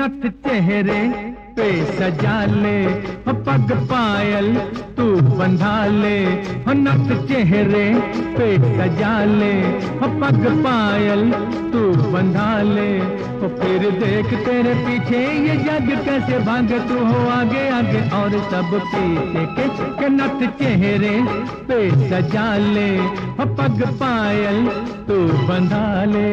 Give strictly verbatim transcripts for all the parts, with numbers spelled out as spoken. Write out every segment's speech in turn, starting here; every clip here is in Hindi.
नथ चेहरे पे सजा ले, हो पग पायल तू बंधा ले, हो नथ चेहरे पे सजा ले, हो पग पायल तू बंधा ले। हो फिर देख तेरे पीछे ये जग कैसे भागे, तू हो आगे आगे और सब पीछे के, के नथ चेहरे पे सजा ले, हो पग पायल तू बंधा ले।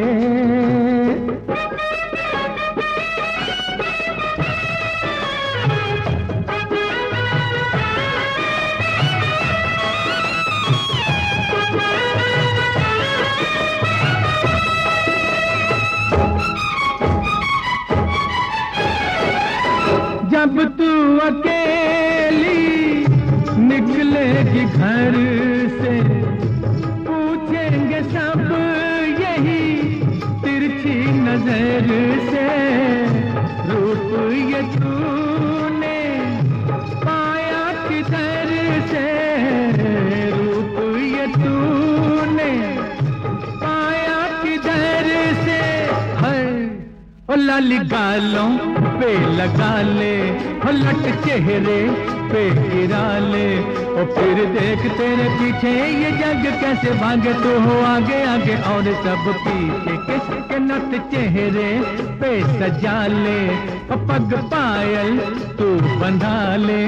जब तू अकेली निकलेगी घर से, पूछेंगे सब यही तिरछी नजर से, रूप ये तूने पाया किधर से, रूप ये तूने पाया किधर से। है ओ लाली गालों पे लगा ले, हो लट चेहरे पे गिरा ले, और फिर देख तेरे पीछे ये जग कैसे भागे, तू हो आगे आगे और सब पीछे के, के नथ चेहरे पे सजा ले, हो पग पायल तू बंधा ले।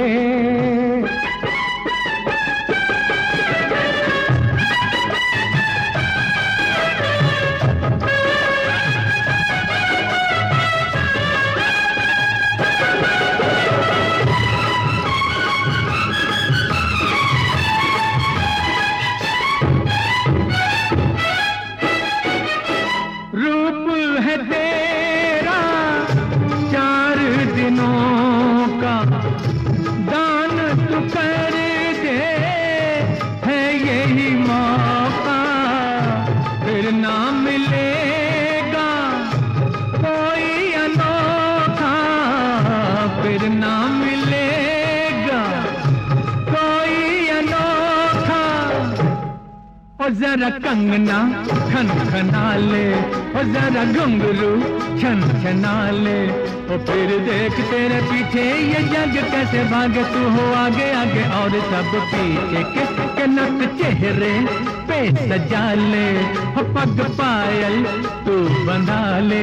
रूप है तेरा चार दिनों का, दान तू कर दे, है यही मौका, फिर ना मिलेगा कोई अनोखा, फिर ना मिलेगा कोई अनोखा। और जरा कंगना खन खना ले, और जरा घुंघरू छन छना ले, और फिर देख तेरे पीछे ये जग कैसे भागे, तू हो आगे आगे और सब पीछे के, के नथ चेहरे पे सजा ले, हो पग पायल तू बंधा ले।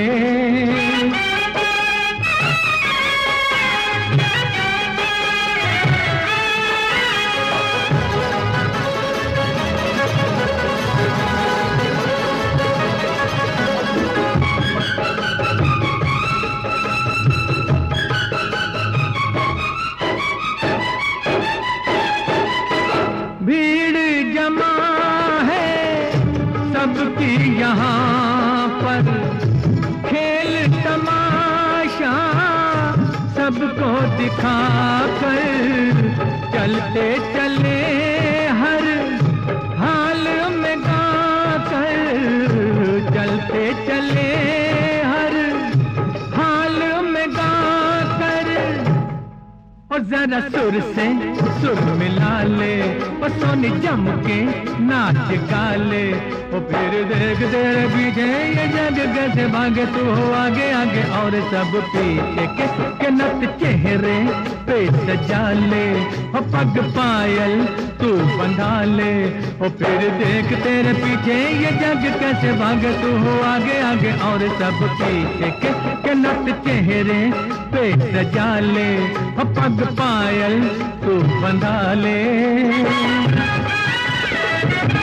भीड़ जमा है सबकी यहाँ पर, खेल तमाशा सबको दिखा कर, चलते चले हर हाल में गा कर, चलते चले हर हाल में गा कर। और जरा सुर से सुर मिला ले, और सोनी जम के नाच गा ले, और फिर देख तेरे पीछे ये जग कैसे भागे, तू हो आगे आगे और सब पीछे के, के नथ चेहरे पे सजा ले, और पग पायल तू बंधा ले, और फिर देख तेरे पीछे ये जग कैसे भागे, तू हो आगे आगे और सब पीछे के, के नथ चेहरे पे सजा ले, और पग पायल तू बंधा ले।